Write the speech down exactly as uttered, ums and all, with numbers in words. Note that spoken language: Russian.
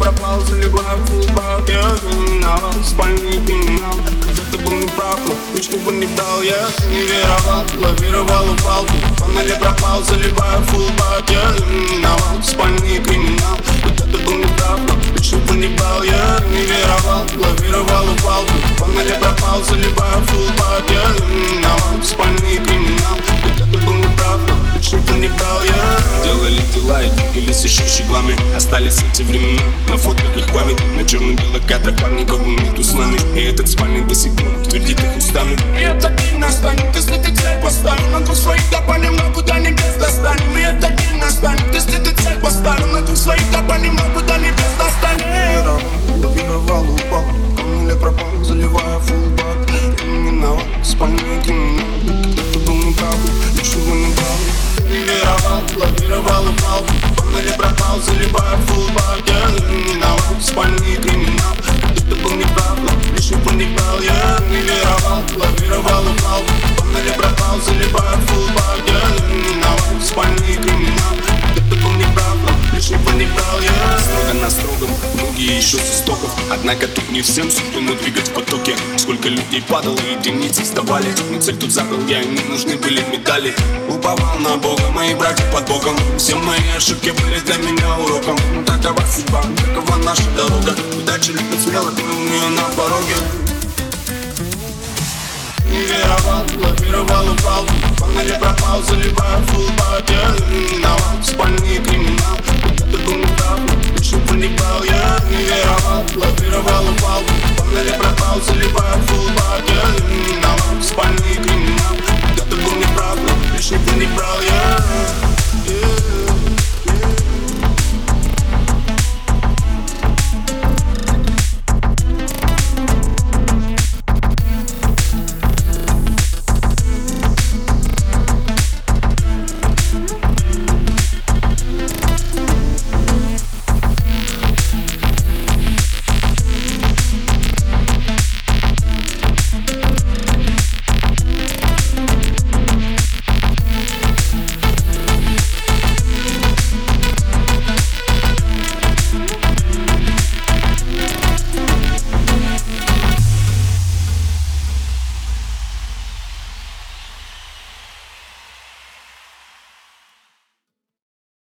пропал, заливая фулбак. Я криминал, спальный криминал. Когда-то был неправ, но точно бы не дал. Я не веровал, лавировал, упал. В фонале пропал, заливая фулбак. Я криминал, спальный криминал. Когда-то был неправ, но точно бы не дал. Я не веровал, лавировал, упал. В фонале пропал, заливая фулбак. Я криминал, спальный криминал. Когда-то был неправ, но точно бы не дал. Я делали дела и двигались еще щеглами. Остались эти времена на фотках их память. На черно-белых кадрах парни кого нету с нами. И этот спальный до сих пор твердит их устами. И это день настанет, если ты цель поставил. На двух своих допалим, но куда небес достанем. И это день настанет, если ты цель поставил. На двух своих допалим, но куда небес достанем. Лавировал, упал, или пропал, заливая фулбак. Криминал, спальный криминал. Когда-то был неправ, ничего не брал. Не веровал, лавировал, упал. Фонарь пропал, заливая фулбак. Я криминал, спальный криминал. Когда-то был неправ, ничего не брал. Я не веровал, лавировал, упал. Фонарь пропал, заливая фулбак. Я криминал, спальный криминал. Когда-то был неправ, ничего не брал. Я строго на строгом, многие еще с истоков. Однако тут не всем суждено двигать в потоке. Сколько людей падало, единицы вставали. Но цель тут забыл я, не нужны были медали. Уповал на Бога, мои братья под боком. Все мои ошибки были для меня уроком. Ну такова судьба, такова наша дорога. Удача любит смело, мы у нее на пороге. Не веровал, лавировал, упал. В фонаре пропал, заливая фулбак. Я криминал, спальный криминал. Когда-то был неправ, точно бы не брал. Я не веровал, лавировал, упал. В фонаре пропал, заливая фулбак. Я криминал, спальный